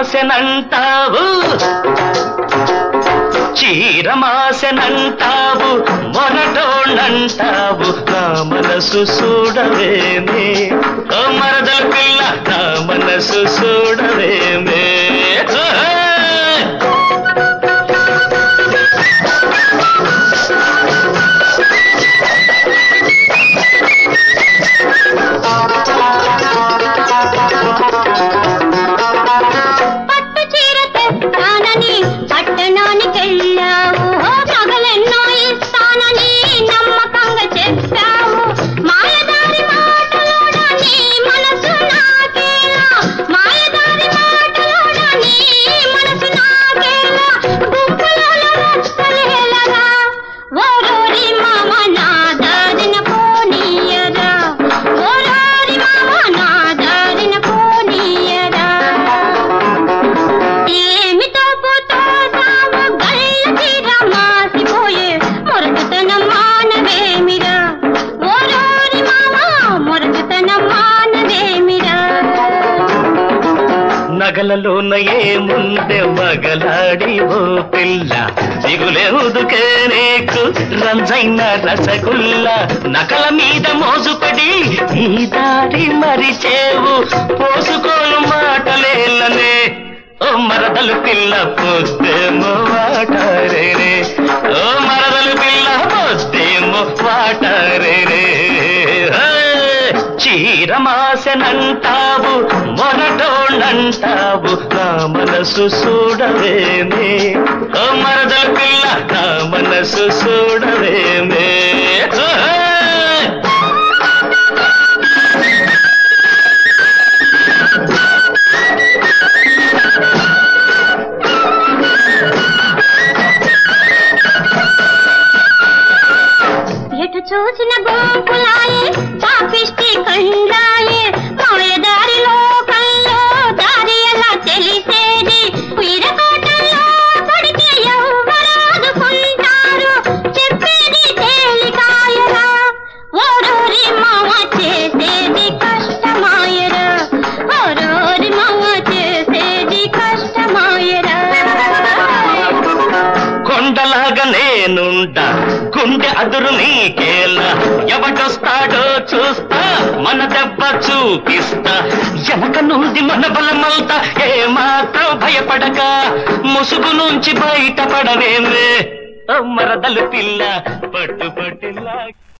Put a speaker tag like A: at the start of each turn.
A: చీరమాసెనంటావు చీరమాసెనంటావు మొరటోళ్ళంటావు నా మనసు చూడవేమే ఓ మరదల పిల్ల నా మనసు చూడవేమే నగలలోన ఏముందే మగలాడి ఓ పిల్ల దిగులేదుకే నీకు రంజైన రసగుల్ల నకల మీద మోజుపడి నీ దారి మరిచేవు పోసుకోలు మాటలేలనే ఓ మరదలు పిల్ల పొద్దేమో వాటారేరే ఓ మరదలు పిల్ల పొద్దేమో వాటారేరే చీరమాసెనంటావు మొరటోళ్ళంటావు నా మనసు చూడవేమే ఓ మరదల పిల్ల నా మనసు చూడవేమే
B: ఎటు చూసిన గుంపులాయే పాపిష్టి కండాయే మాయదారి లోకంలో దారి ఎలా తెలిసేది వీరకోటల్లో పడితే ఎవరాదుకుంటారు చెప్పేది తేలికాయరా ఓరోరి మామ చేసేది కష్టమాయరా ఓరోరి మామ చేసేది కష్టమాయరా
A: కొండలాగా నేనుండా గుండె అదురు నీకేలా ఎవడొస్తాడో చూస్తా మన దెబ్బ చూపిస్తా వెనక నుండి మన బలమంతా ఏమాత్రం భయపడక ముసుగు నుంచి బయటపడవేమే మరదలు పిల్ల పట్టు పట్టిలా